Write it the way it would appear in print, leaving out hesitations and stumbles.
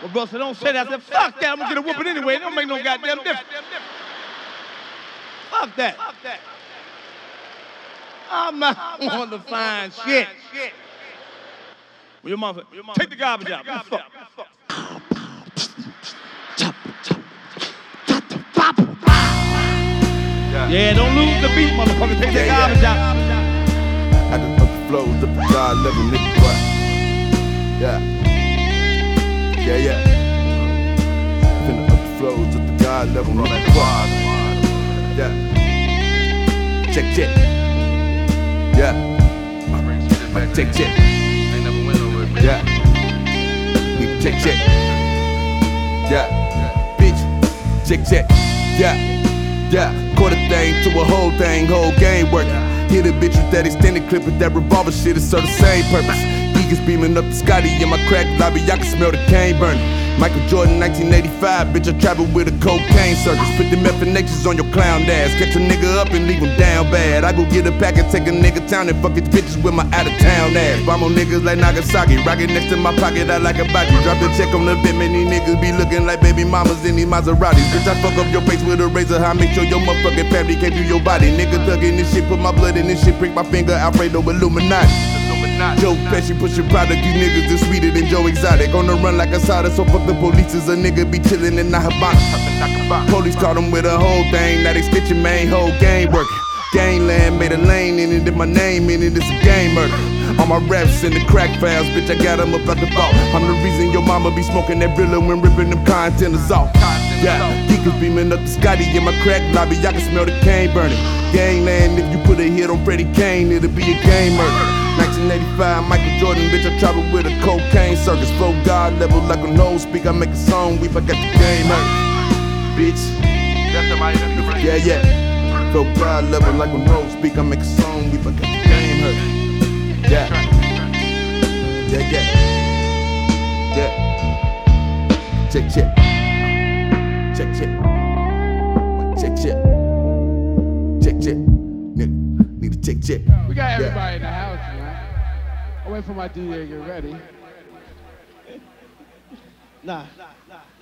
Well, Buster, don't say that. I said, fuck that. I'm gonna get a whooping anyway. It don't make no goddamn difference. Fuck that. I'm not on the fine shit. Well, your mother, take the garbage out. Fuck. Yeah, don't lose the beat, motherfucker. Take the garbage out. I just up the flows up to God level, nigga. What? Yeah. Finna up the flows up to God level, nigga. What? Yeah. Check. Yeah. Check. Yeah. Nigga, check. Yeah. Bitch. Check. Yeah. Quarter thing to a whole thing, whole game working. Hit a bitch with that extended clip with that revolver shit, it serve the same purpose. Geekers beaming up the Scotty in my crack lobby, I can smell the cane burning. Michael Jordan, 1985, bitch, I travel with a cocaine circus. Put them FNHs on your clown ass, catch a nigga up and leave him down bad. I go get a pack and take a nigga town and fuck his bitches with my out-of-town ass. Bomb on niggas like Nagasaki, rocket next to my pocket, I like a body. Drop the check on the bit, many niggas be looking like baby mamas in these Maseratis. Bitch, I fuck up your face with a razor, I make sure your motherfucking family came through your body. Nigga thuggin' this shit, put my blood in this shit, prick my finger, Alfredo Illuminati. Joe Pesci pushing product, you niggas is sweeter than Joe Exotic. On the run like a soda, so fuck the police, is a nigga be chillin' in the Habana. Police caught him with a whole thing, now they stitching main whole game working. Gangland made a lane in it, and my name in it, it's a game murder. All my raps in the crack files, bitch, I got them up at the vault. I'm the reason your mama be smoking that Brilla when ripping them containers off. Yeah, geekers beaming up the Scotty in my crack lobby, I can smell the cane burning. Gangland, if you put a hit on Freddie Kane, it'll be a game murder. 1985, Michael Jordan, bitch, I travel with a cocaine circus. Flow God level like a nose speak, I make a song, weep, I got the game hurt. Bitch. Yeah. Flow God level like a nose speak, I make a song, weep, I got the game hurt. Yeah. Check. Need to check. We got everybody in the house, man. I'll wait for my DJ to get ready. Nah.